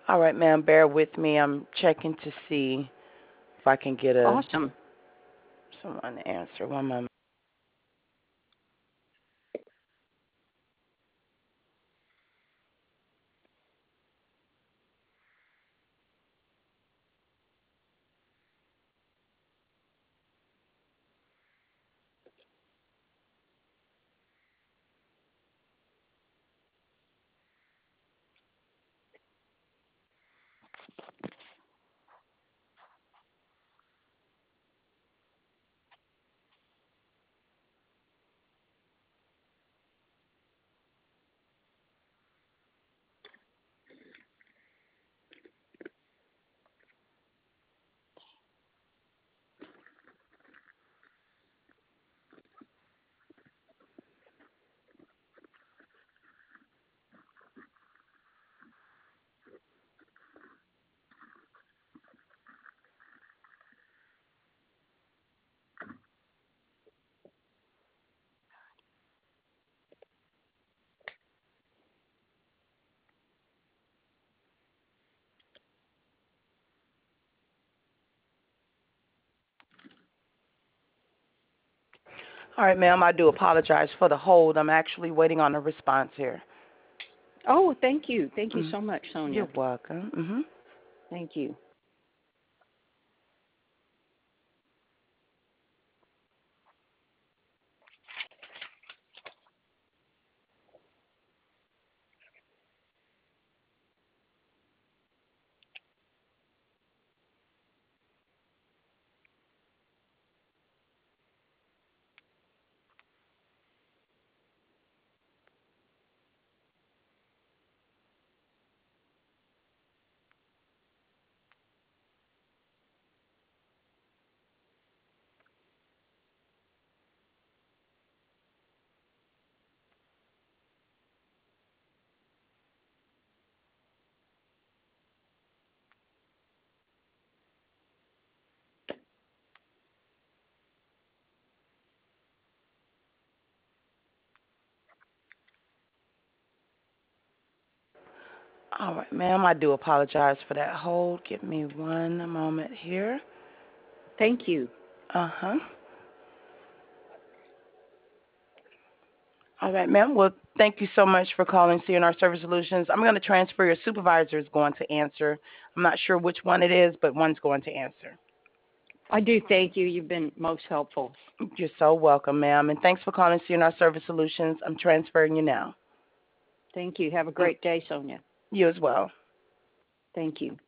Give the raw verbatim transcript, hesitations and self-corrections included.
All right, ma'am, bear with me. I'm checking to see if I can get a Awesome. someone to answer. One moment. All right, ma'am, I do apologize for the hold. I'm actually waiting on a response here. Oh, thank you. Thank you Mm, so much, you're Sonia. welcome. hmm Thank you. All right, ma'am, I do apologize for that hold. Give me one moment here. Thank you. Uh huh. All right, ma'am. Well, thank you so much for calling C N R Service Solutions. I'm going to transfer your supervisor is going to answer. I'm not sure which one it is, but one's going to answer. I do thank you. You've been most helpful. You're so welcome, ma'am. And thanks for calling C N R Service Solutions. I'm transferring you now. Thank you. Have a Mm, great day, Sonia. you as well. Thank you.